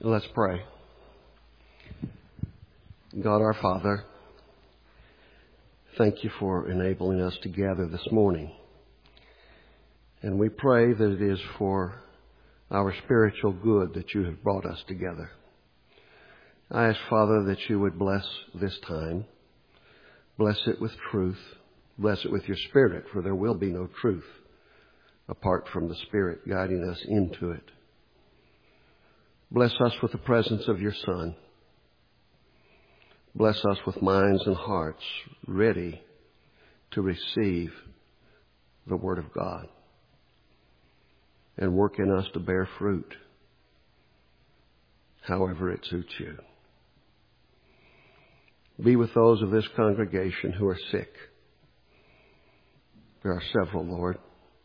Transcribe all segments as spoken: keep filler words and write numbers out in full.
Let's pray. God our Father, thank you for enabling us to gather this morning. And we pray that it is for our spiritual good that you have brought us together. I ask, Father, that you would bless this time. Bless it with truth. Bless it with your Spirit, for there will be no truth apart from the Spirit guiding us into it. Bless us with the presence of your Son. Bless us with minds and hearts ready to receive the Word of God and work in us to bear fruit, however it suits you. Be with those of this congregation who are sick. There are several, Lord.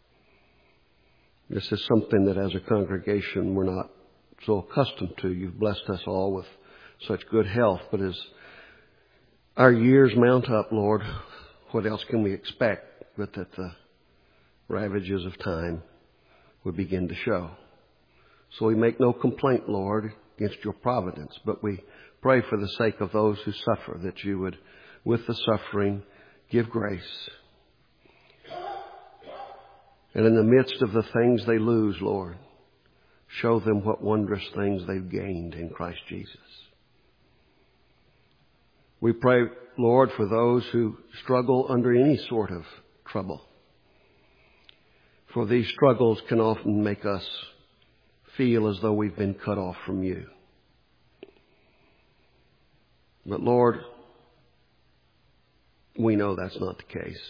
This is something that as a congregation we're not so accustomed to. You've blessed us all with such good health, but as our years mount up, Lord, what else can we expect but that the ravages of time would begin to show? So we make no complaint, Lord, against your providence, but we pray for the sake of those who suffer, that you would, with the suffering, give grace. And in the midst of the things they lose, Lord, show them what wondrous things they've gained in Christ Jesus. We pray, Lord, for those who struggle under any sort of trouble. For these struggles can often make us feel as though we've been cut off from you. But Lord, we know that's not the case.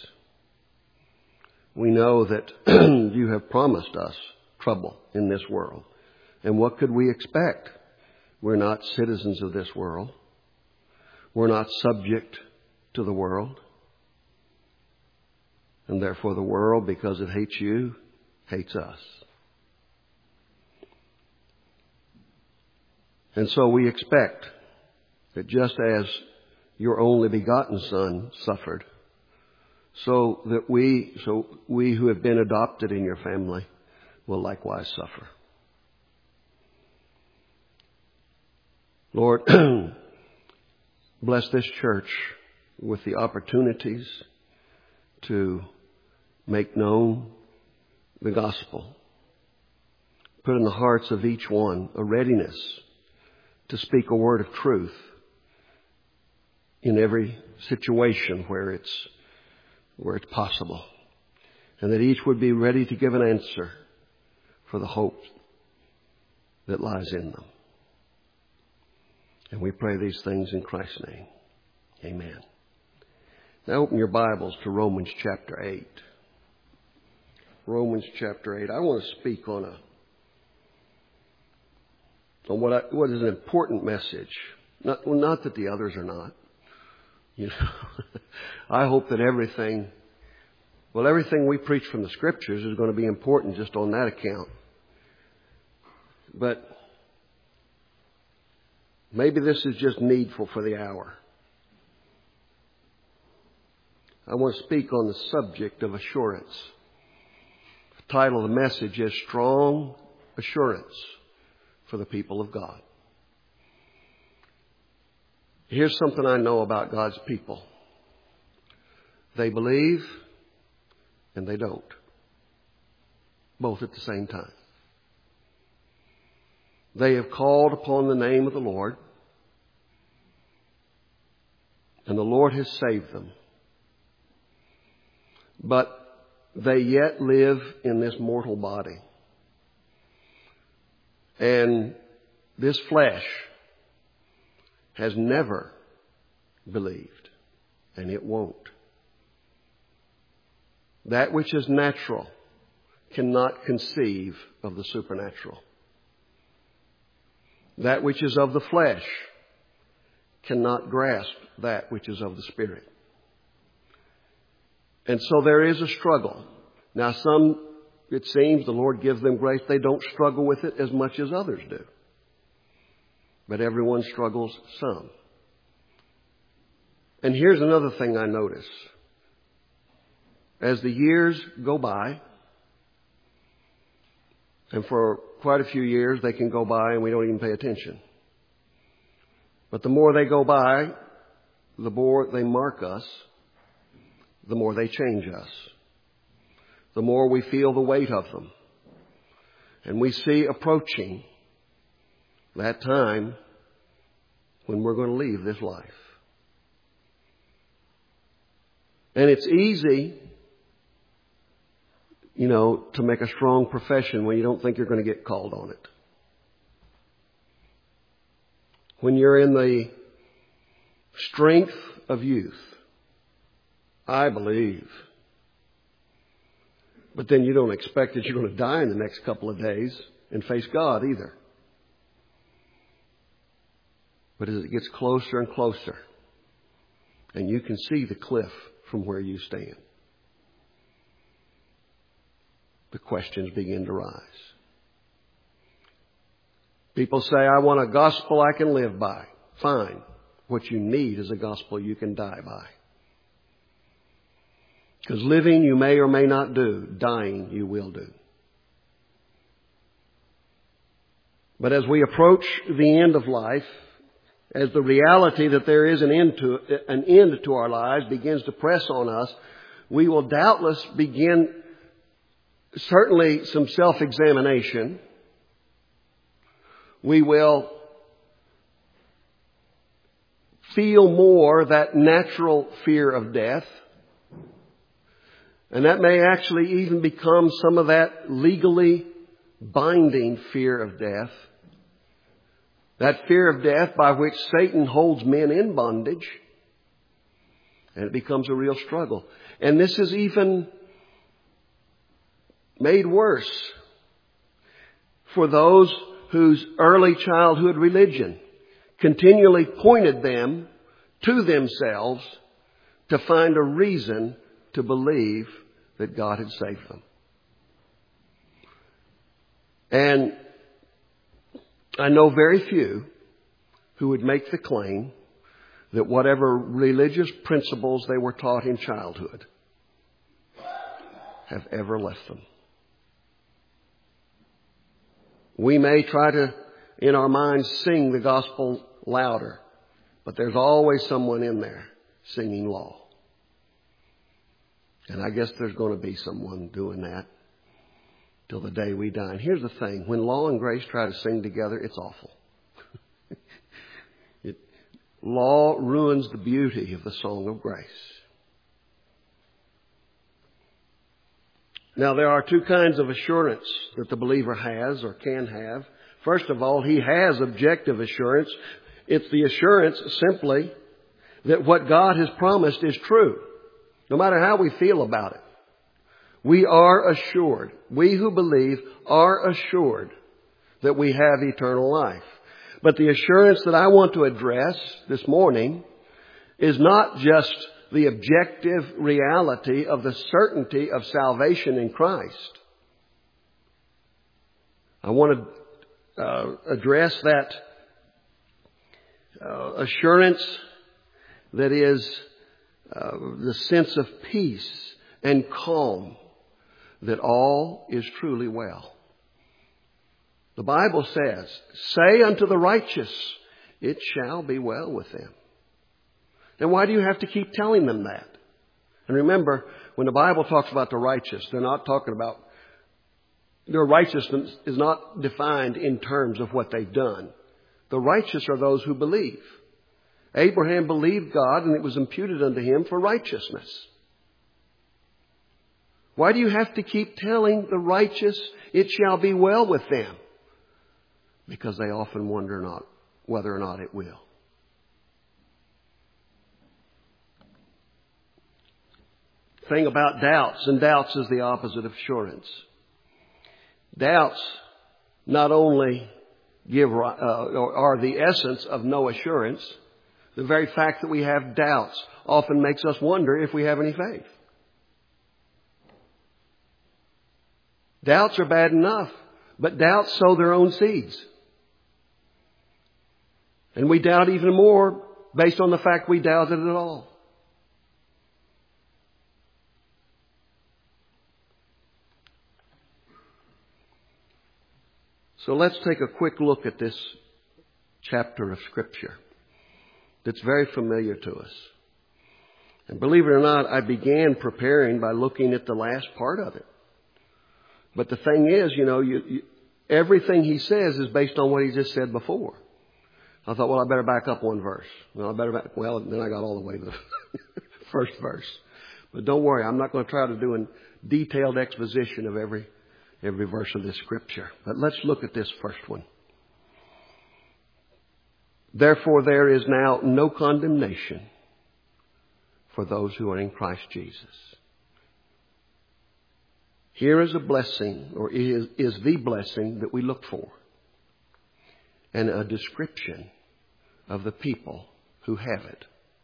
We know that you have promised us trouble in this world. And what could we expect? We're not citizens of this world. We're not subject to the world. And therefore the world, because it hates you, hates us. And so we expect that just as your only begotten Son suffered, so that we, so we who have been adopted in your family will likewise suffer. Lord, bless this church with the opportunities to make known the gospel. Put in the hearts of each one a readiness to speak a word of truth in every situation where it's where it's possible, and that each would be ready to give an answer for the hope that lies in them. And we pray these things in Christ's name. Amen. Now open your Bibles to Romans chapter eight. Romans chapter eight. I want to speak on a on what I, what is an important message. Not, well, not that the others are not. You know, I hope that everything, well, everything we preach from the Scriptures is going to be important just on that account. But maybe this is just needful for the hour. I want to speak on the subject of assurance. The title of the message is Strong Assurance for the People of God. Here's something I know about God's people. They believe and they don't. Both at the same time. They have called upon the name of the Lord, and the Lord has saved them. But they yet live in this mortal body. And this flesh has never believed, and it won't. That which is natural cannot conceive of the supernatural. That which is of the flesh cannot grasp that which is of the Spirit. And so there is a struggle. Now some, it seems, the Lord gives them grace. They don't struggle with it as much as others do. But everyone struggles some. And here's another thing I notice. As the years go by, And for quite a few years, they can go by and we don't even pay attention. But the more they go by, the more they mark us, the more they change us. The more we feel the weight of them. And we see approaching that time when we're going to leave this life. And it's easy, you know, to make a strong profession when you don't think you're going to get called on it. When you're in the strength of youth, I believe. But then you don't expect that you're going to die in the next couple of days and face God either. But as it gets closer and closer, and you can see the cliff from where you stand, the questions begin to rise. People say, I want a gospel I can live by. Fine. What you need is a gospel you can die by. Because living you may or may not do. Dying you will do. But as we approach the end of life, as the reality that there is an end to, an end to our lives begins to press on us, we will doubtless begin certainly some self-examination. We will feel more that natural fear of death. And that may actually even become some of that legally binding fear of death. That fear of death by which Satan holds men in bondage. And it becomes a real struggle. And this is even made worse for those whose early childhood religion continually pointed them to themselves to find a reason to believe that God had saved them. And I know very few who would make the claim that whatever religious principles they were taught in childhood have ever left them. We may try to, in our minds, sing the gospel louder, but there's always someone in there singing law. And I guess there's going to be someone doing that till the day we die. And here's the thing. When law and grace try to sing together, it's awful. it, law ruins the beauty of the song of grace. Now, there are two kinds of assurance that the believer has or can have. First of all, he has objective assurance. It's the assurance simply that what God has promised is true. No matter how we feel about it. We are assured. We who believe are assured that we have eternal life. But the assurance that I want to address this morning is not just the objective reality of the certainty of salvation in Christ. I want to uh, address that uh, assurance that is uh, the sense of peace and calm that all is truly well. The Bible says, say unto the righteous, it shall be well with them. Then why do you have to keep telling them that? And remember, when the Bible talks about the righteous, they're not talking about, their righteousness is not defined in terms of what they've done. The righteous are those who believe. Abraham believed God and it was imputed unto him for righteousness. Why do you have to keep telling the righteous, it shall be well with them? Because they often wonder not whether or not it will. Thing about doubts, and doubts is the opposite of assurance. Doubts not only give uh, are the essence of no assurance. The very fact that we have doubts often makes us wonder if we have any faith. Doubts are bad enough, but doubts sow their own seeds. And we doubt even more based on the fact we doubted it at all. So let's take a quick look at this chapter of Scripture that's very familiar to us. And believe it or not, I began preparing by looking at the last part of it. But the thing is, you know, you, you, everything he says is based on what he just said before. I thought, well, I better back up one verse. Well, I better back, well, then I got all the way to the first verse. But don't worry, I'm not going to try to do a detailed exposition of every every verse of this Scripture. But let's look at this first one. Therefore, there is now no condemnation for those who are in Christ Jesus. Here is a blessing, or is, is the blessing that we look for, and a description of the people who have it.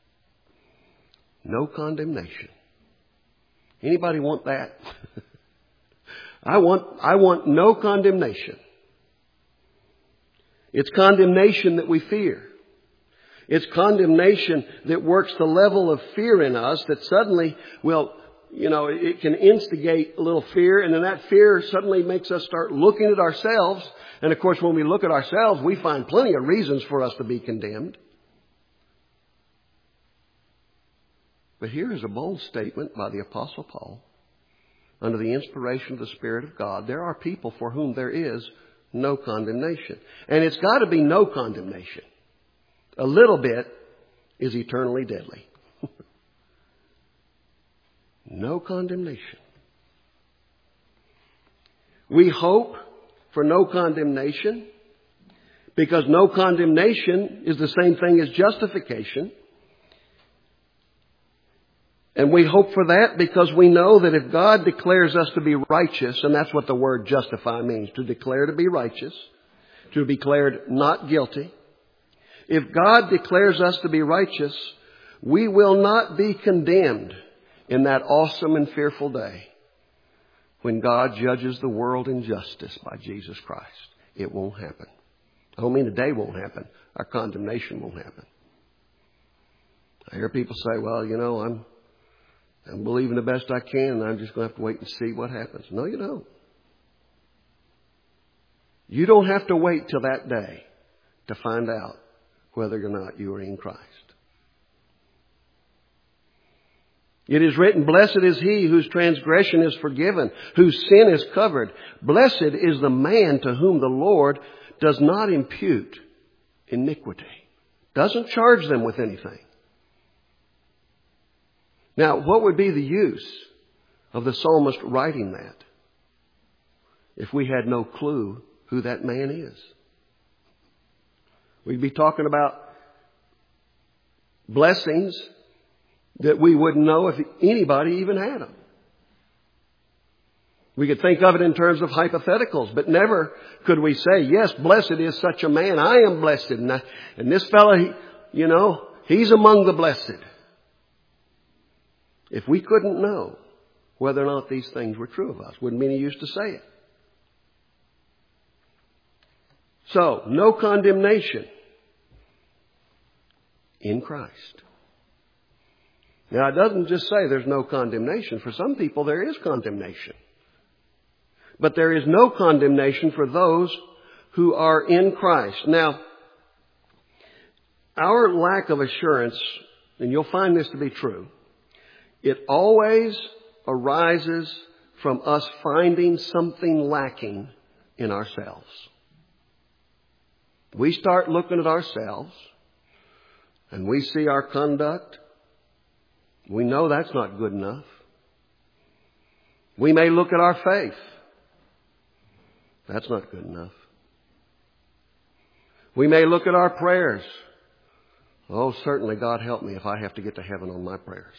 No condemnation. Anybody want that? I want, I want no condemnation. It's condemnation that we fear. It's condemnation that works the level of fear in us that suddenly, well, you know, it can instigate a little fear, and then that fear suddenly makes us start looking at ourselves. And of course, when we look at ourselves, we find plenty of reasons for us to be condemned. But here is a bold statement by the Apostle Paul. Under the inspiration of the Spirit of God, there are people for whom there is no condemnation. And it's got to be no condemnation. A little bit is eternally deadly. No condemnation. We hope for no condemnation because no condemnation is the same thing as justification. And we hope for that because we know that if God declares us to be righteous, and that's what the word justify means, to declare to be righteous, to be declared not guilty. If God declares us to be righteous, we will not be condemned in that awesome and fearful day when God judges the world in justice by Jesus Christ. It won't happen. I don't mean the day won't happen. Our condemnation won't happen. I hear people say, well, you know, I'm I'm believing the best I can, and I'm just going to have to wait and see what happens. No, you don't. You don't have to wait till that day to find out whether or not you are in Christ. It is written, blessed is he whose transgression is forgiven, whose sin is covered. Blessed is the man to whom the Lord does not impute iniquity. Doesn't charge them with anything. Now, what would be the use of the psalmist writing that if we had no clue who that man is? We'd be talking about blessings that we wouldn't know if anybody even had them. We could think of it in terms of hypotheticals, but never could we say, yes, blessed is such a man. I am blessed. And, I, and this fellow, he, you know, he's among the blessed. If we couldn't know whether or not these things were true of us, wouldn't be any use to say it. So, no condemnation in Christ. Now, it doesn't just say there's no condemnation. For some people, there is condemnation. But there is no condemnation for those who are in Christ. Now, our lack of assurance, and you'll find this to be true, it always arises from us finding something lacking in ourselves. We start looking at ourselves and we see our conduct. We know that's not good enough. We may look at our faith. That's not good enough. We may look at our prayers. Oh, certainly God help me if I have to get to heaven on my prayers.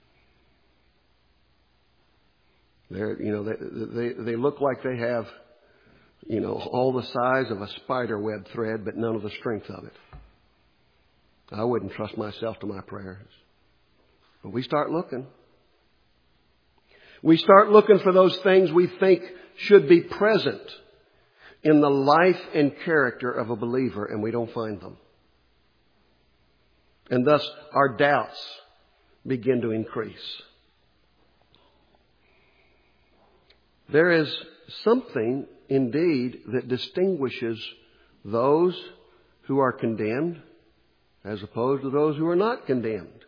They're, you know, they, they, they look like they have, you know, all the size of a spider web thread, but none of the strength of it. I wouldn't trust myself to my prayers. But we start looking. We start looking for those things we think should be present in the life and character of a believer, and we don't find them. And thus our doubts begin to increase. There is something indeed that distinguishes those who are condemned as opposed to those who are not condemned.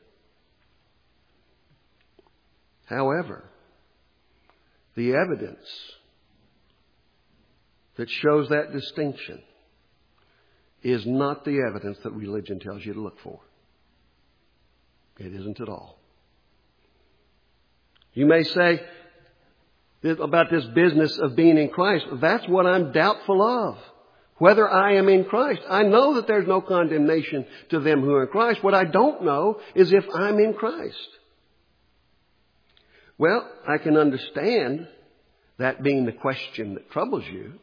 However, the evidence that shows that distinction is not the evidence that religion tells you to look for. It isn't at all. You may say about this business of being in Christ, that's what I'm doubtful of. Whether I am in Christ. I know that there's no condemnation to them who are in Christ. What I don't know is if I'm in Christ. Well, I can understand that being the question that troubles you.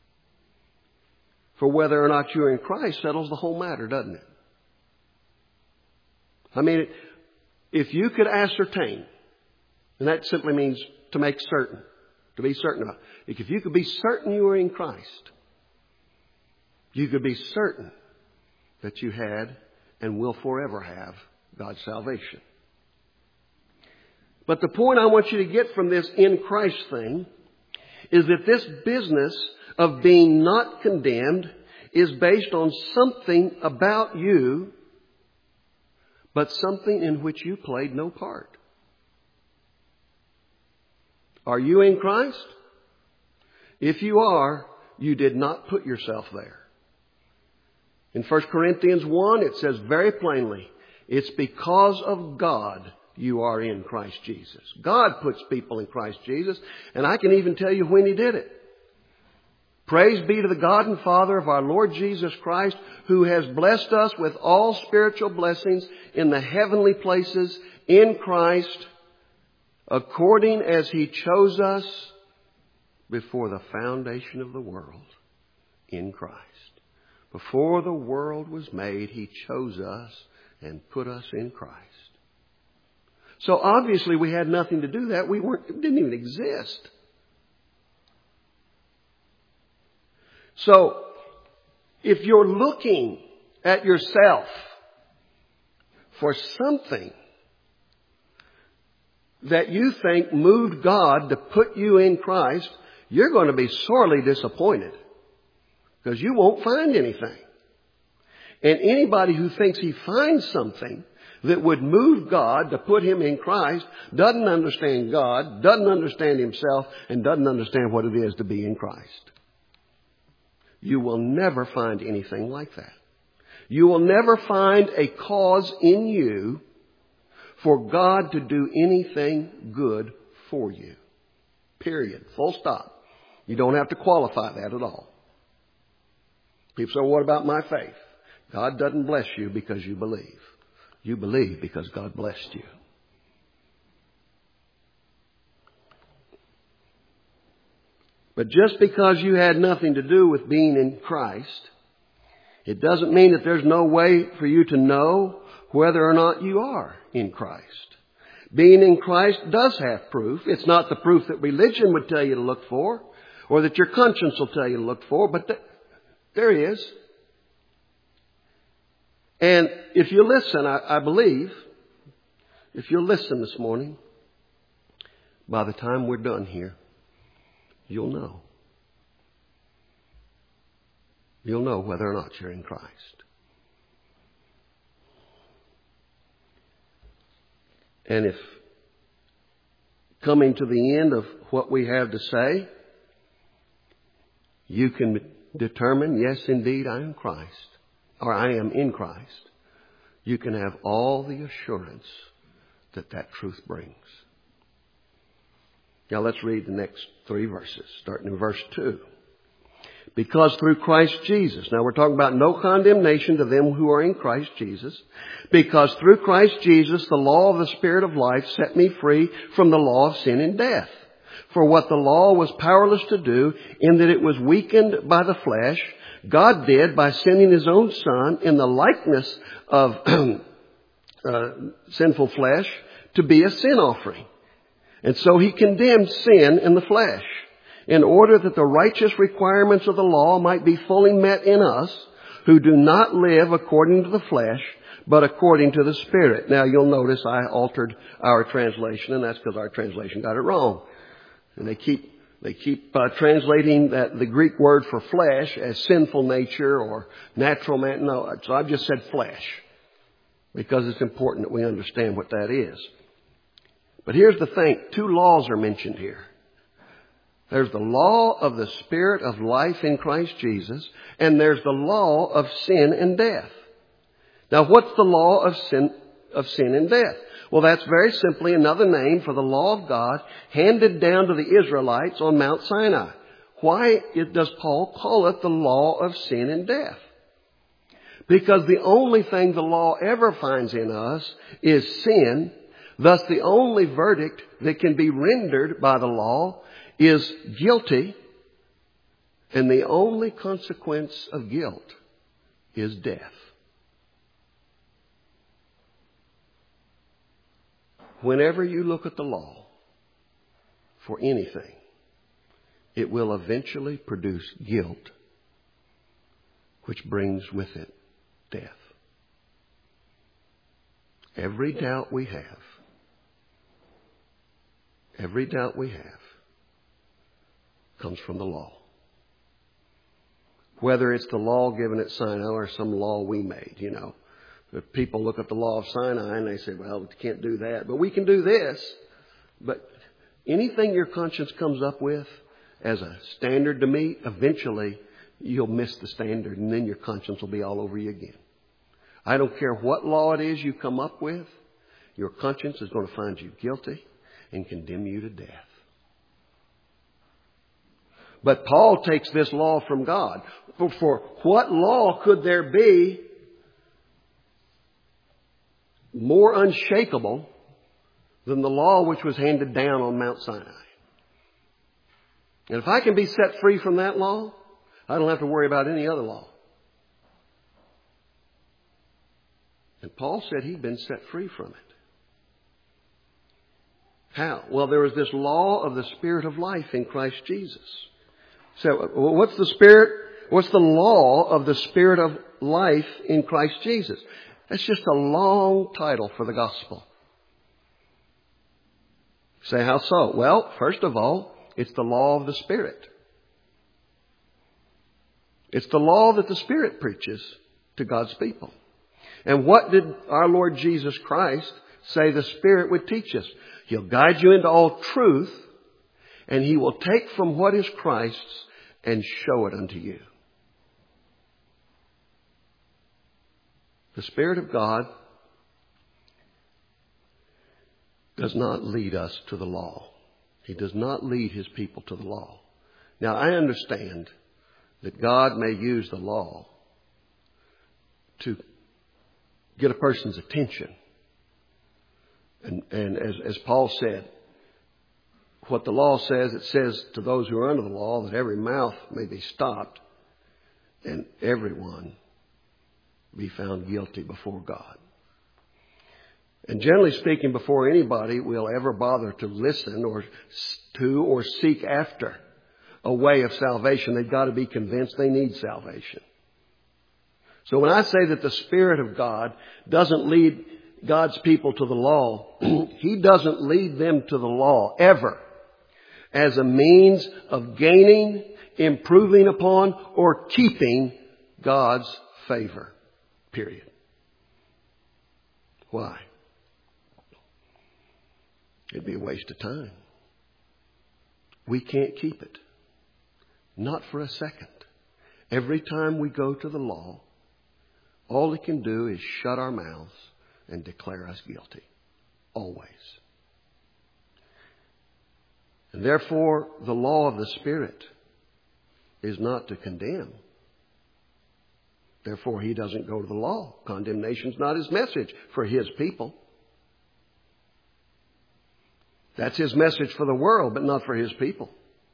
For whether or not you're in Christ settles the whole matter, doesn't it? I mean, if you could ascertain, and that simply means to make certain, to be certain about. If you could be certain you were in Christ, you could be certain that you had and will forever have God's salvation. But the point I want you to get from this in Christ thing is that this business of being not condemned is based on something about you, but something in which you played no part. Are you in Christ? If you are, you did not put yourself there. In First Corinthians one, it says very plainly, it's because of God you are in Christ Jesus. God puts people in Christ Jesus, and I can even tell you when He did it. Praise be to the God and Father of our Lord Jesus Christ, who has blessed us with all spiritual blessings in the heavenly places in Christ, according as He chose us before the foundation of the world in Christ. Before the world was made, He chose us and put us in Christ. So obviously we had nothing to do that. We weren't, it didn't even exist. So if you're looking at yourself for something that you think moved God to put you in Christ, you're going to be sorely disappointed. Because you won't find anything. And anybody who thinks he finds something that would move God to put him in Christ doesn't understand God, doesn't understand himself, and doesn't understand what it is to be in Christ. You will never find anything like that. You will never find a cause in you for God to do anything good for you. Period. Full stop. You don't have to qualify that at all. People say, well, what about my faith? God doesn't bless you because you believe. You believe because God blessed you. But just because you had nothing to do with being in Christ, it doesn't mean that there's no way for you to know whether or not you are in Christ. Being in Christ does have proof. It's not the proof that religion would tell you to look for, or that your conscience will tell you to look for, but th- there he is. And if you listen, I, I believe, if you listen this morning, by the time we're done here, you'll know. You'll know whether or not you're in Christ. And if coming to the end of what we have to say, you can determine, yes, indeed, I am Christ, or I am in Christ, you can have all the assurance that that truth brings. Now let's read the next three verses, starting in verse two. Because through Christ Jesus, now we're talking about no condemnation to them who are in Christ Jesus. Because through Christ Jesus, the law of the Spirit of life set me free from the law of sin and death. For what the law was powerless to do, in that it was weakened by the flesh, God did by sending His own Son in the likeness of uh, sinful flesh to be a sin offering. And so He condemned sin in the flesh, in order that the righteous requirements of the law might be fully met in us, who do not live according to the flesh, but according to the Spirit. Now you'll notice I altered our translation, and that's because our translation got it wrong. And they keep They keep uh, translating that the Greek word for flesh as sinful nature or natural man. No, so I've just said flesh because it's important that we understand what that is. But here's the thing. Two laws are mentioned here. There's the law of the Spirit of life in Christ Jesus, and there's the law of sin and death. Now, what's the law of sin, of sin and death? Well, that's very simply another name for the law of God handed down to the Israelites on Mount Sinai. Why does Paul call it the law of sin and death? Because the only thing the law ever finds in us is sin. Thus, the only verdict that can be rendered by the law is guilty. And the only consequence of guilt is death. Whenever you look at the law for anything, it will eventually produce guilt, which brings with it death. Every doubt we have, every doubt we have comes from the law. Whether it's the law given at Sinai or some law we made, you know. If people look at the law of Sinai and they say, well, we can't do that, but we can do this. But anything your conscience comes up with as a standard to meet, eventually you'll miss the standard and then your conscience will be all over you again. I don't care what law it is you come up with, your conscience is going to find you guilty and condemn you to death. But Paul takes this law from God. For, for what law could there be more unshakable than the law which was handed down on Mount Sinai? And if I can be set free from that law, I don't have to worry about any other law. And Paul said he'd been set free from it. How? Well, there was this law of the Spirit of life in Christ Jesus. So what's the Spirit? What's the law of the Spirit of life in Christ Jesus? That's just a long title for the gospel. Say, how so? Well, first of all, it's the law of the Spirit. It's the law that the Spirit preaches to God's people. And what did our Lord Jesus Christ say the Spirit would teach us? He'll guide you into all truth, and He will take from what is Christ's and show it unto you. The Spirit of God does not lead us to the law. He does not lead His people to the law. Now, I understand that God may use the law to get a person's attention. And, and as, as Paul said, what the law says, it says to those who are under the law that every mouth may be stopped and everyone be found guilty before God. And generally speaking, before anybody will ever bother to listen or to or seek after a way of salvation, they've got to be convinced they need salvation. So when I say that the Spirit of God doesn't lead God's people to the law, He doesn't lead them to the law ever as a means of gaining, improving upon, or keeping God's favor. Period. Why? It'd be a waste of time. We can't keep it. Not for a second. Every time we go to the law, all it can do is shut our mouths and declare us guilty. Always. And therefore, the law of the Spirit is not to condemn. Therefore, He doesn't go to the law. Condemnation's not His message for His people. That's His message for the world, but not for His people.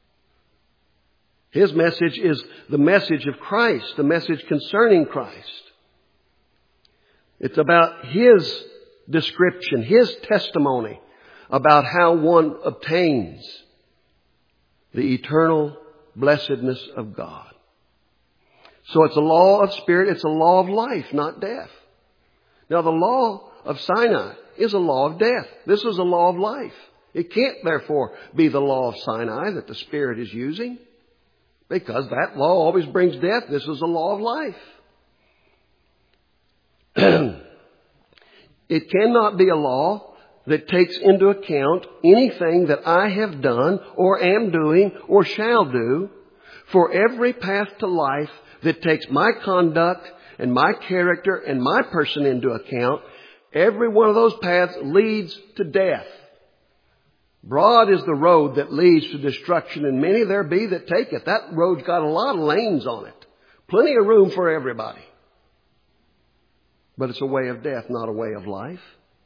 His message is the message of Christ, the message concerning Christ. It's about His description, His testimony about how one obtains the eternal blessedness of God. So it's a law of Spirit, it's a law of life, not death. Now the law of Sinai is a law of death. This is a law of life. It can't, therefore, be the law of Sinai that the Spirit is using, because that law always brings death. This is the law of life. It cannot be a law that takes into account anything that I have done or am doing or shall do. For every path to life that takes my conduct and my character and my person into account, every one of those paths leads to death. Broad is the road that leads to destruction, and many there be that take it. That road's got a lot of lanes on it. Plenty of room for everybody. But it's a way of death, not a way of life.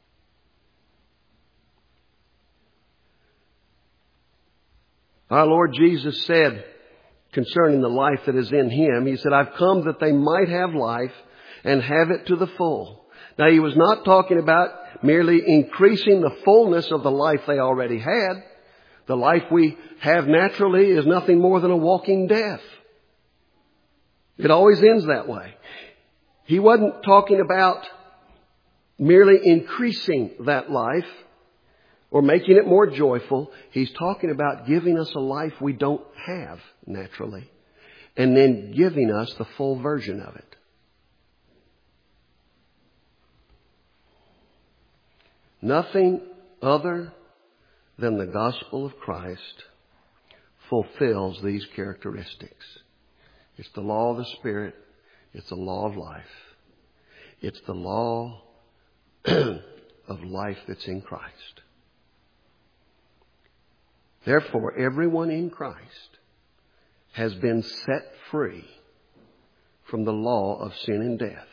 Our Lord Jesus said concerning the life that is in Him, He said, I've come that they might have life and have it to the full. Now, He was not talking about merely increasing the fullness of the life they already had. The life we have naturally is nothing more than a walking death. It always ends that way. He wasn't talking about merely increasing that life or making it more joyful. He's talking about giving us a life we don't have naturally, and then giving us the full version of it. Nothing other than the gospel of Christ fulfills these characteristics. It's the law of the Spirit. It's the law of life. It's the law of life that's in Christ. Therefore, everyone in Christ has been set free from the law of sin and death.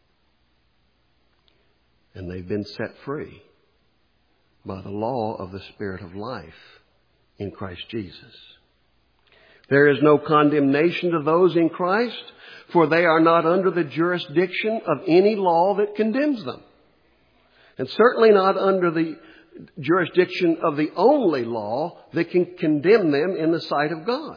And they've been set free by the law of the Spirit of life in Christ Jesus. There is no condemnation to those in Christ, for they are not under the jurisdiction of any law that condemns them. And certainly not under the jurisdiction of the only law that can condemn them in the sight of God.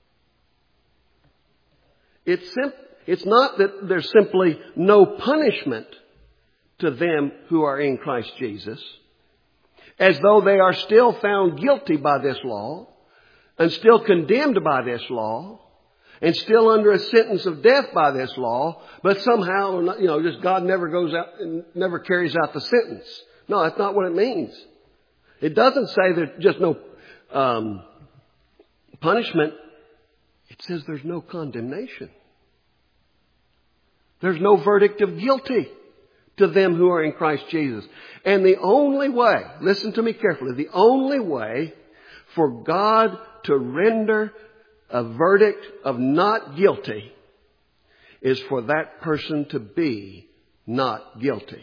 It's, sim- it's not that there's simply no punishment to them who are in Christ Jesus, as though they are still found guilty by this law and still condemned by this law and still under a sentence of death by this law, but somehow, you know, just God never goes out and never carries out the sentence. No, that's not what it means. It doesn't say there's just no um, punishment. It says there's no condemnation. There's no verdict of guilty to them who are in Christ Jesus. And the only way, listen to me carefully, the only way for God to render a verdict of not guilty is for that person to be not guilty.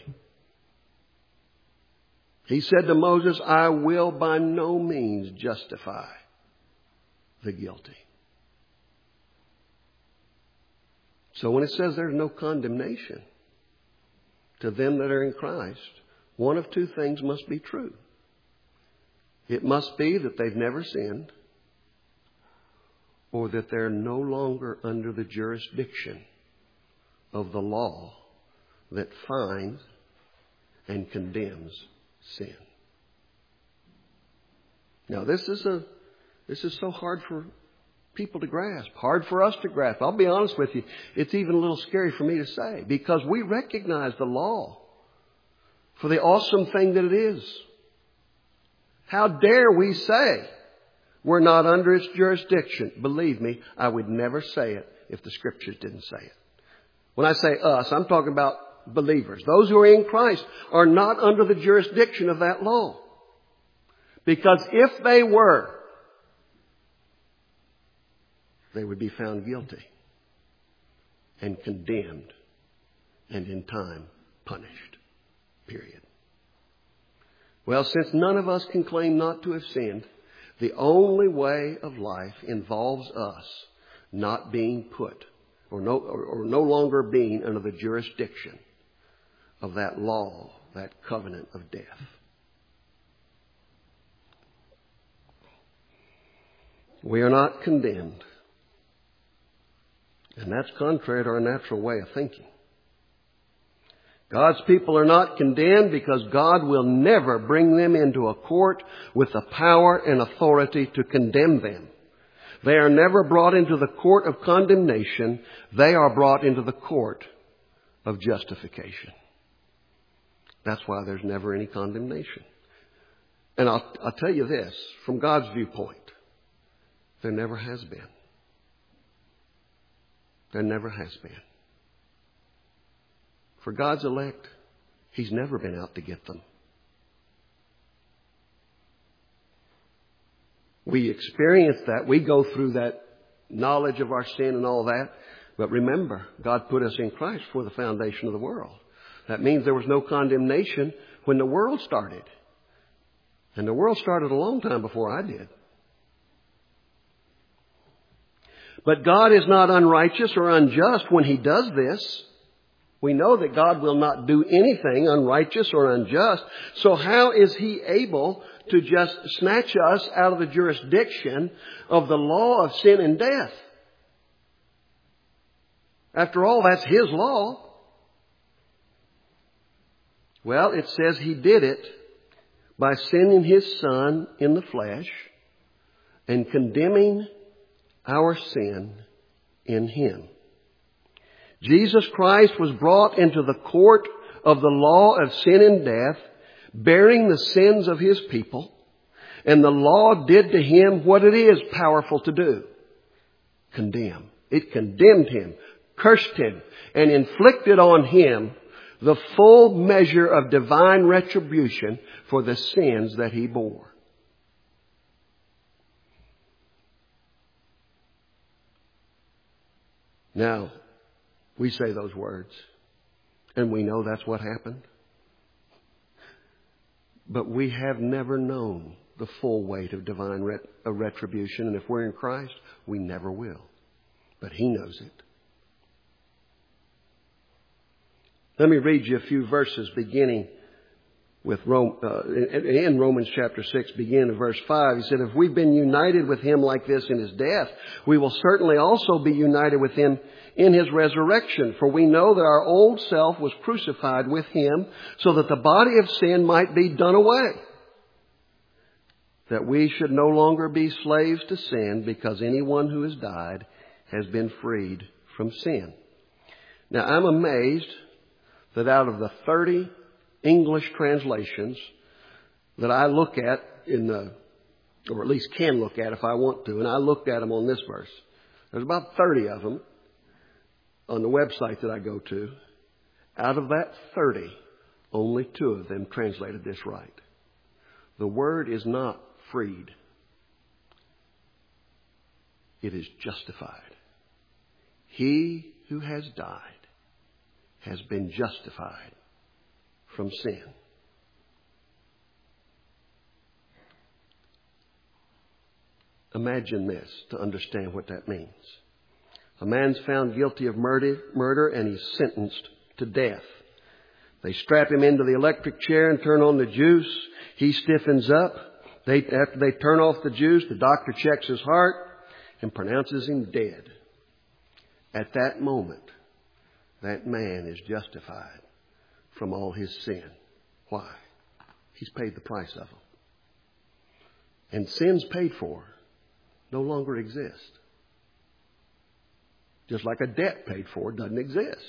He said to Moses, I will by no means justify the guilty. So when it says there's no condemnation to them that are in Christ, one of two things must be true. It must be that they've never sinned, or that they're no longer under the jurisdiction of the law that finds and condemns sin. Now this is a this is so hard for people to grasp, hard for us to grasp. I'll be honest with you, it's even a little scary for me to say, because we recognize the law for the awesome thing that it is. How dare we say we're not under its jurisdiction? Believe me, I would never say it if the Scriptures didn't say it. When I say us, I'm talking about believers. Those who are in Christ are not under the jurisdiction of that law. Because if they were, they would be found guilty and condemned and in time punished. Period. Well, since none of us can claim not to have sinned, the only way of life involves us not being put or no, or, or no longer being under the jurisdiction of that law, that covenant of death. We are not condemned. And that's contrary to our natural way of thinking. God's people are not condemned because God will never bring them into a court with the power and authority to condemn them. They are never brought into the court of condemnation. They are brought into the court of justification. That's why there's never any condemnation. And I'll, I'll tell you this, from God's viewpoint, there never has been. There never has been. For God's elect, He's never been out to get them. We experience that. We go through that knowledge of our sin and all that. But remember, God put us in Christ for the foundation of the world. That means there was no condemnation when the world started. And the world started a long time before I did. But God is not unrighteous or unjust when He does this. We know that God will not do anything unrighteous or unjust. So how is He able to just snatch us out of the jurisdiction of the law of sin and death? After all, that's His law. Well, it says He did it by sending His Son in the flesh and condemning our sin in Him. Jesus Christ was brought into the court of the law of sin and death, bearing the sins of His people. And the law did to Him what it is powerful to do. Condemn. It condemned Him, cursed Him, and inflicted on Him the full measure of divine retribution for the sins that He bore. Now, we say those words, and we know that's what happened. But we have never known the full weight of divine ret- of retribution, and if we're in Christ, we never will. But He knows it. Let me read you a few verses beginning with Rome, uh, in Romans chapter six, beginning in verse five. He said, if we've been united with Him like this in His death, we will certainly also be united with Him in His resurrection. For we know that our old self was crucified with Him so that the body of sin might be done away, that we should no longer be slaves to sin, because anyone who has died has been freed from sin. Now, I'm amazed that out of the thirty English translations that I look at in the, or at least can look at if I want to, and I looked at them on this verse. There's about thirty of them on the website that I go to. Out of that thirty, only two of them translated this right. The word is not freed. It is justified. He who has died has been justified from sin. Imagine this to understand what that means. A man's found guilty of murder, murder and he's sentenced to death. They strap him into the electric chair and turn on the juice. He stiffens up. They, after they turn off the juice, the doctor checks his heart and pronounces him dead. At that moment, that man is justified from all his sin. Why? He's paid the price of them. And sins paid for no longer exist. Just like a debt paid for doesn't exist.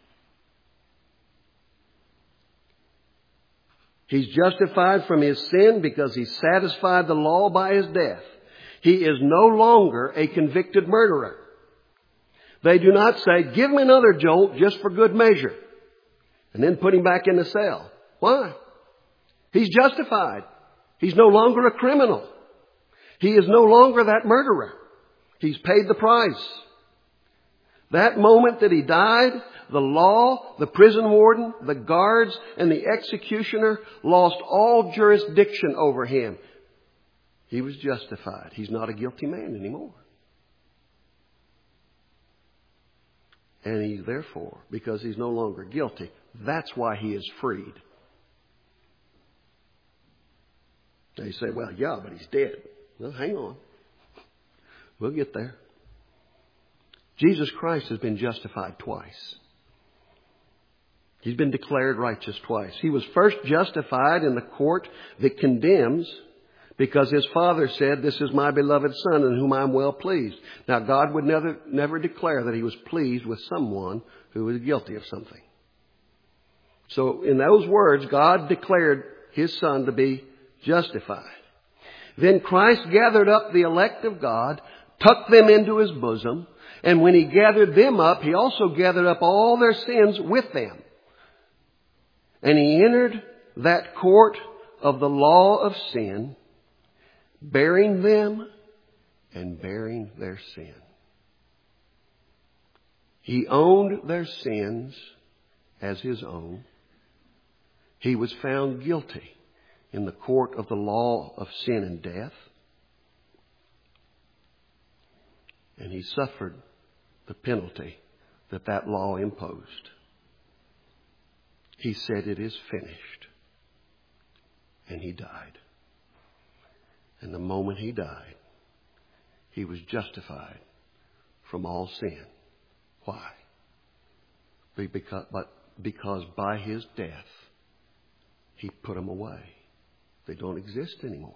He's justified from his sin because he satisfied the law by his death. He is no longer a convicted murderer. They do not say, give him another jolt just for good measure, and then put him back in the cell. Why? He's justified. He's no longer a criminal. He is no longer that murderer. He's paid the price. That moment that he died, the law, the prison warden, the guards, and the executioner lost all jurisdiction over him. He was justified. He's not a guilty man anymore. And he, therefore, because he's no longer guilty, that's why he is freed. They say, well, yeah, but he's dead. Well, hang on. We'll get there. Jesus Christ has been justified twice. He's been declared righteous twice. He was first justified in the court that condemns because his Father said, "This is my beloved Son in whom I am well pleased." Now, God would never, never declare that He was pleased with someone who was guilty of something. So in those words, God declared His Son to be justified. Then Christ gathered up the elect of God, tucked them into His bosom, and when He gathered them up, He also gathered up all their sins with them. And He entered that court of the law of sin, bearing them and bearing their sin. He owned their sins as His own. He was found guilty in the court of the law of sin and death. And He suffered the penalty that that law imposed. He said, "It is finished." And He died. And the moment He died, He was justified from all sin. Why? Because, but because by His death, He put them away. They don't exist anymore.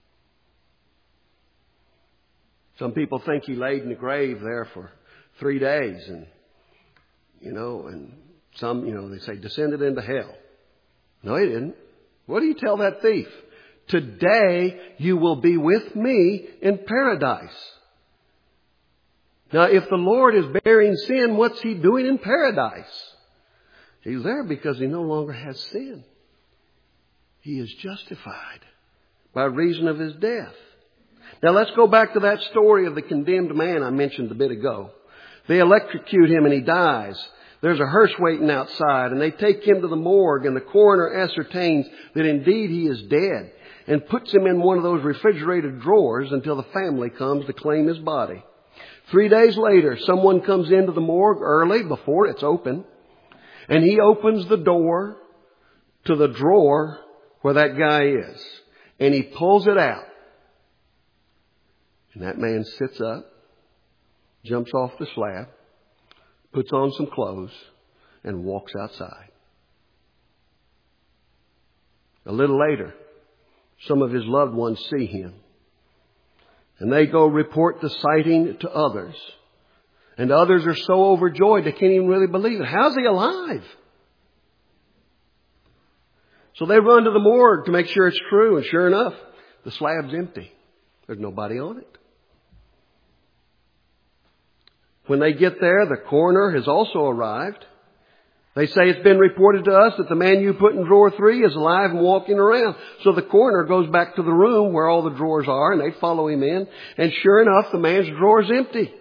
Some people think He laid in the grave there for three days and, you know, and some, you know, they say descended into hell. No, He didn't. What do you tell that thief? Today you will be with me in paradise. Now, if the Lord is bearing sin, what's He doing in paradise? He's there because He no longer has sin. He is justified by reason of His death. Now let's go back to that story of the condemned man I mentioned a bit ago. They electrocute him and he dies. There's a hearse waiting outside and they take him to the morgue and the coroner ascertains that indeed he is dead and puts him in one of those refrigerated drawers until the family comes to claim his body. Three days later, someone comes into the morgue early before it's open and he opens the door to the drawer where that guy is and he pulls it out. And that man sits up, jumps off the slab, puts on some clothes, and walks outside. A little later, some of his loved ones see him. And they go report the sighting to others. And others are so overjoyed they can't even really believe it. How's he alive? So they run to the morgue to make sure it's true. And sure enough, the slab's empty. There's nobody on it. When they get there, the coroner has also arrived. They say it's been reported to us that the man you put in drawer three is alive and walking around. So the coroner goes back to the room where all the drawers are and they follow him in. And sure enough, the man's drawer is empty.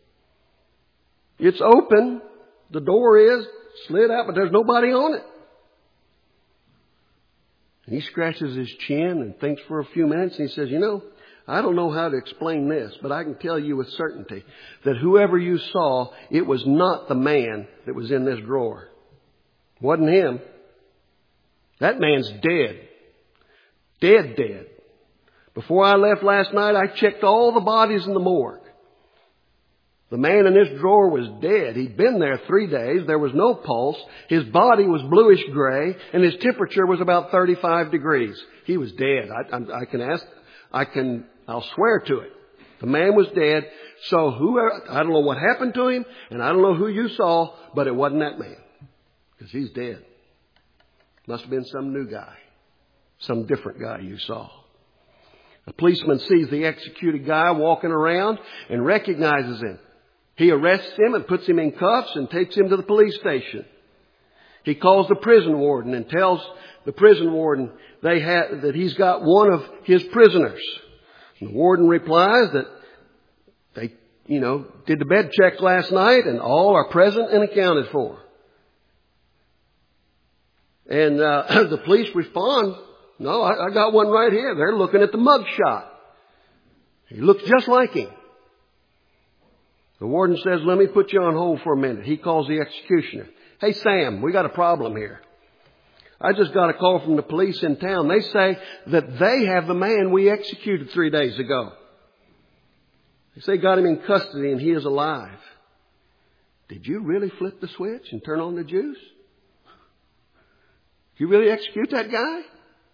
It's open. The door is slid out, but there's nobody on it. And he scratches his chin and thinks for a few minutes and he says, you know, I don't know how to explain this, but I can tell you with certainty that whoever you saw, it was not the man that was in this drawer. It wasn't him. That man's dead. Dead, dead. Before I left last night, I checked all the bodies in the morgue. The man in this drawer was dead. He'd been there three days. There was no pulse. His body was bluish gray, and his temperature was about thirty-five degrees. He was dead. I, I, I can ask, I can, I'll swear to it. The man was dead. So whoever, I don't know what happened to him, and I don't know who you saw, but it wasn't that man. Because he's dead. Must have been some new guy. Some different guy you saw. A policeman sees the executed guy walking around and recognizes him. He arrests him and puts him in cuffs and takes him to the police station. He calls the prison warden and tells the prison warden they ha- that he's got one of his prisoners. And the warden replies that they, you know, did the bed check last night and all are present and accounted for. And uh, the police respond, no, I, I got one right here. They're looking at the mug shot. He looks just like him. The warden says, let me put you on hold for a minute. He calls the executioner. Hey, Sam, we got a problem here. I just got a call from the police in town. They say that they have the man we executed three days ago. They say got him in custody and he is alive. Did you really flip the switch and turn on the juice? You really execute that guy?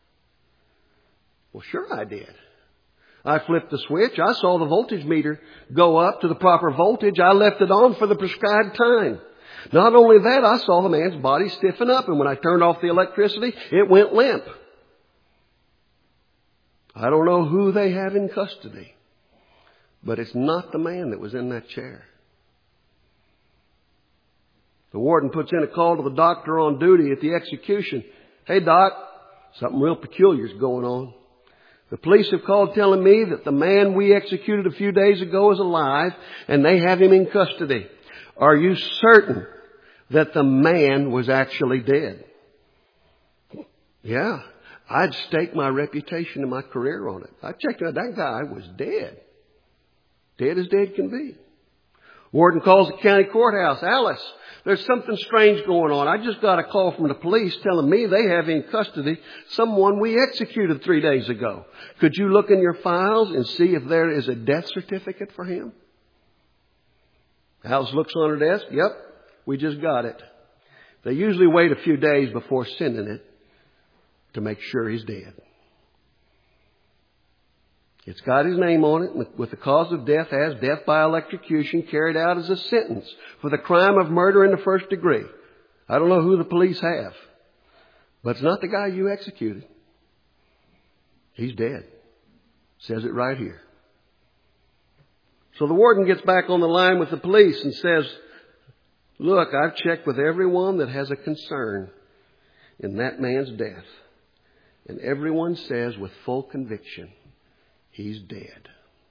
Well, sure I did. I flipped the switch. I saw the voltage meter go up to the proper voltage. I left it on for the prescribed time. Not only that, I saw the man's body stiffen up, and when I turned off the electricity, it went limp. I don't know who they have in custody, but it's not the man that was in that chair. The warden puts in a call to the doctor on duty at the execution. Hey, Doc, something real peculiar is going on. The police have called telling me that the man we executed a few days ago is alive and they have him in custody. Are you certain that the man was actually dead? Yeah, I'd staked my reputation and my career on it. I checked out that guy was dead. Dead as dead can be. Warden calls the county courthouse. Alice, there's something strange going on. I just got a call from the police telling me they have in custody someone we executed three days ago. Could you look in your files and see if there is a death certificate for him? Alice looks on her desk. Yep, we just got it. They usually wait a few days before sending it to make sure he's dead. It's got his name on it with the cause of death as death by electrocution carried out as a sentence for the crime of murder in the first degree. I don't know who the police have, but it's not the guy you executed. He's dead. Says it right here. So the warden gets back on the line with the police and says, look, I've checked with everyone that has a concern in that man's death. And everyone says with full conviction, he's dead.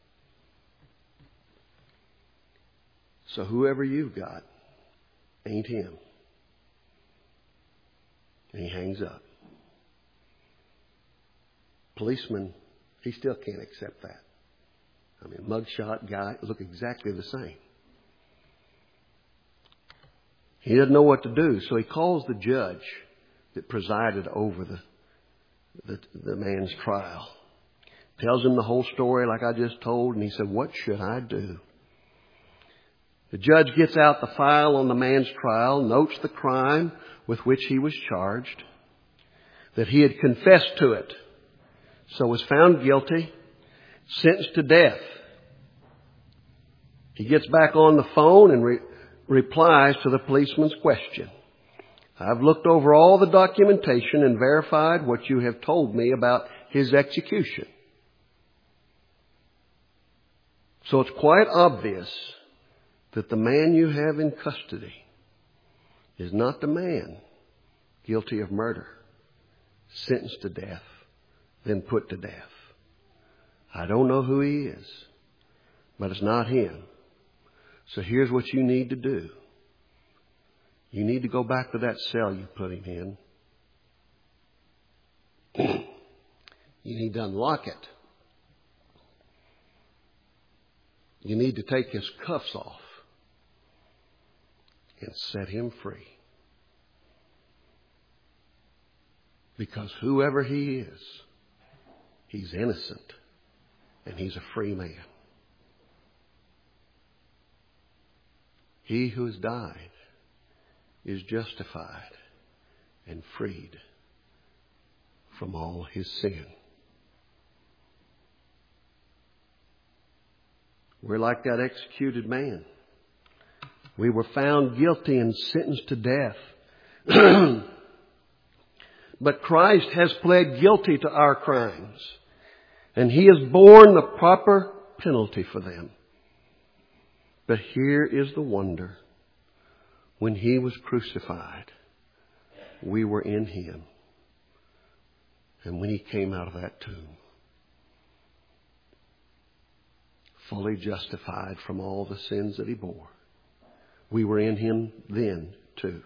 So whoever you've got ain't him. And he hangs up. Policeman, he still can't accept that. I mean, mugshot guy look exactly the same. He doesn't know what to do, so he calls the judge that presided over the the, the man's trial. Tells him the whole story like I just told, and he said, what should I do? The judge gets out the file on the man's trial, notes the crime with which he was charged, that he had confessed to it, so was found guilty, sentenced to death. He gets back on the phone and re- replies to the policeman's question. I've looked over all the documentation and verified what you have told me about his execution. So it's quite obvious that the man you have in custody is not the man guilty of murder, sentenced to death, then put to death. I don't know who he is, but it's not him. So here's what you need to do. You need to go back to that cell you put him in. You need to unlock it. You need to take his cuffs off and set him free. Because whoever he is, he's innocent and he's a free man. He who has died is justified and freed from all his sin. We're like that executed man. We were found guilty and sentenced to death. But Christ has pled guilty to our crimes, and he has borne the proper penalty for them. But here is the wonder. When he was crucified, we were in him. And when he came out of that tomb, fully justified from all the sins that he bore, we were in him then too.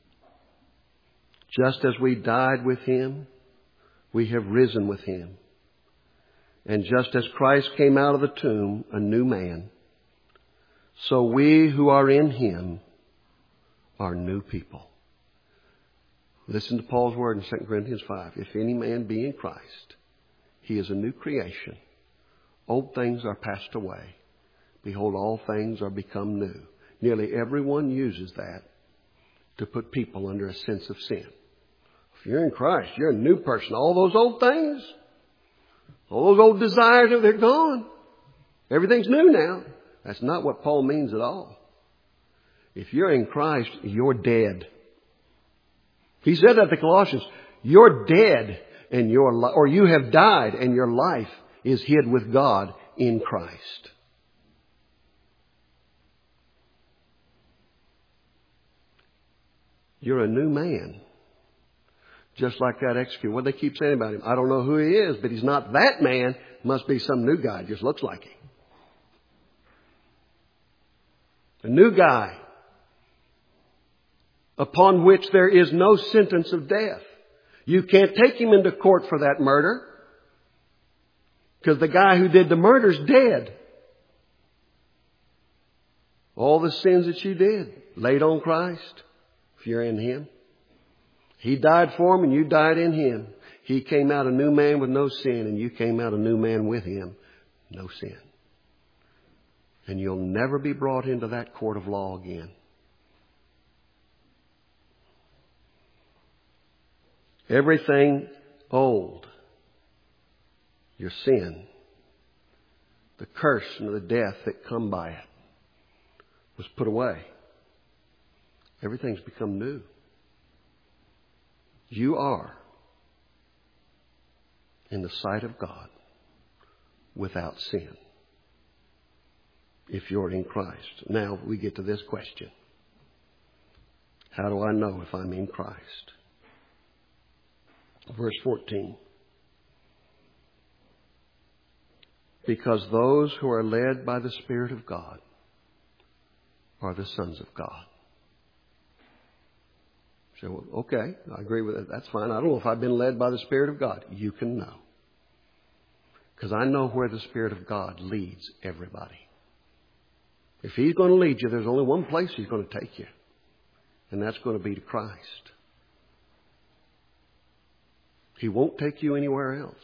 Just as we died with him, we have risen with him. And just as Christ came out of the tomb a new man, so we who are in him are new people. Listen to Paul's word in Second Corinthians five. If any man be in Christ, he is a new creation. Old things are passed away. Behold, all things are become new. Nearly everyone uses that to put people under a sense of sin. If you're in Christ, you're a new person. All those old things, all those old desires, they're gone. Everything's new now. That's not what Paul means at all. If you're in Christ, you're dead. He said that to Colossians. You're dead and your li- or you have died and your life is hid with God in Christ. You're a new man. Just like that executioner. What do they keep saying about him? I don't know who he is, but he's not that man. Must be some new guy. Just looks like him. A new guy upon which there is no sentence of death. You can't take him into court for that murder because the guy who did the murder's dead. All the sins that you did laid on Christ if you're in Him. He died for him and you died in Him. He came out a new man with no sin and you came out a new man with Him. No sin. And you'll never be brought into that court of law again. Everything old, your sin, the curse and the death that come by it was put away. Everything's become new. You are, in the sight of God, without sin. If you're in Christ. Now we get to this question. How do I know if I'm in Christ? Verse fourteen. Because those who are led by the Spirit of God are the sons of God. So, well, okay, I agree with it. That's fine. I don't know if I've been led by the Spirit of God. You can know. Because I know where the Spirit of God leads everybody. If He's going to lead you, there's only one place He's going to take you. And that's going to be to Christ. He won't take you anywhere else.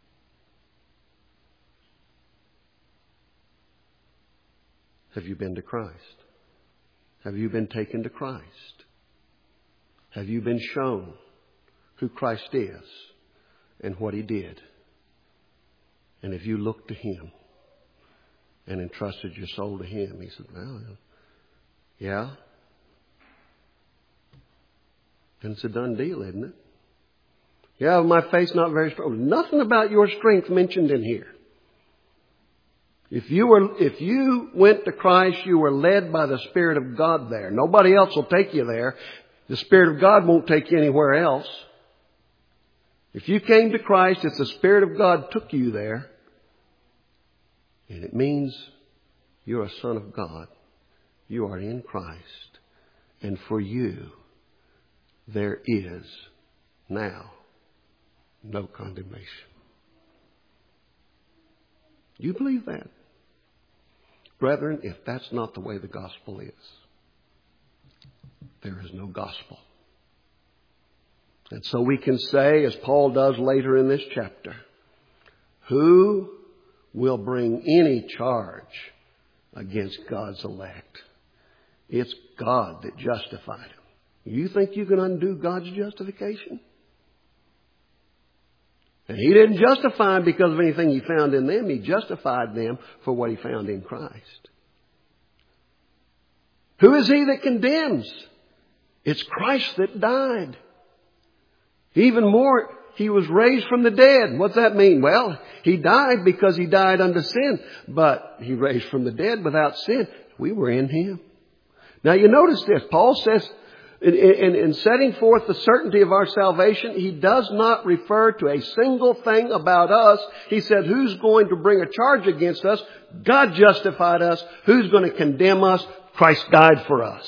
Have you been to Christ? Have you been taken to Christ? Have you been shown who Christ is and what He did? And if you look to Him and entrusted your soul to Him, He said, well, yeah. And it's a done deal, isn't it? Yeah, my faith's not very strong. Nothing about your strength mentioned in here. If you were, if you went to Christ, you were led by the Spirit of God there. Nobody else will take you there. The Spirit of God won't take you anywhere else. If you came to Christ, if the Spirit of God took you there, and it means you're a son of God. You are in Christ. And for you, there is now no condemnation. You believe that? Brethren, if that's not the way the gospel is, there is no gospel. And so we can say, as Paul does later in this chapter, who will bring any charge against God's elect? It's God that justified them. You think you can undo God's justification? And He didn't justify them because of anything He found in them. He justified them for what He found in Christ. Who is he that condemns? It's Christ that died. Even more, He was raised from the dead. What's that mean? Well, He died because He died unto sin. But He raised from the dead without sin. We were in Him. Now you notice this. Paul says, in, in, in setting forth the certainty of our salvation, he does not refer to a single thing about us. He said, who's going to bring a charge against us? God justified us. Who's going to condemn us? Christ died for us.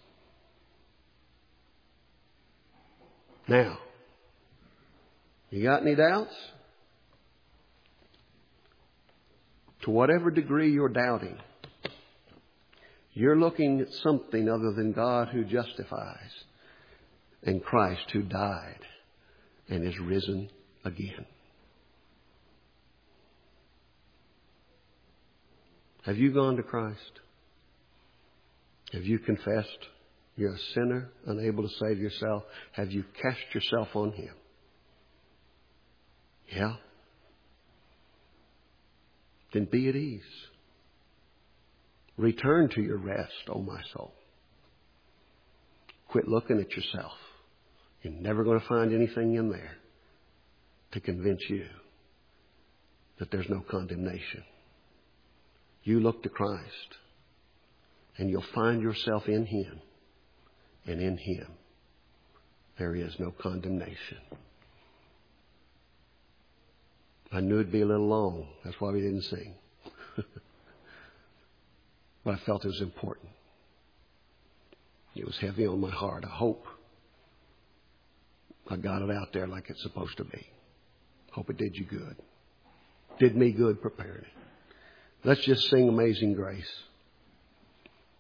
Now, you got any doubts? To whatever degree you're doubting, you're looking at something other than God who justifies and Christ who died and is risen again. Have you gone to Christ? Have you confessed You're a sinner, unable to save yourself. Have you cast yourself on Him? Yeah? Then be at ease. Return to your rest, O my soul. Quit looking at yourself. You're never going to find anything in there to convince you that there's no condemnation. You look to Christ, and you'll find yourself in Him. And in Him, there is no condemnation. I knew it'd be a little long. That's why we didn't sing. But I felt it was important. It was heavy on my heart. I hope I got it out there like it's supposed to be. Hope it did you good. Did me good preparing it. Let's just sing Amazing Grace.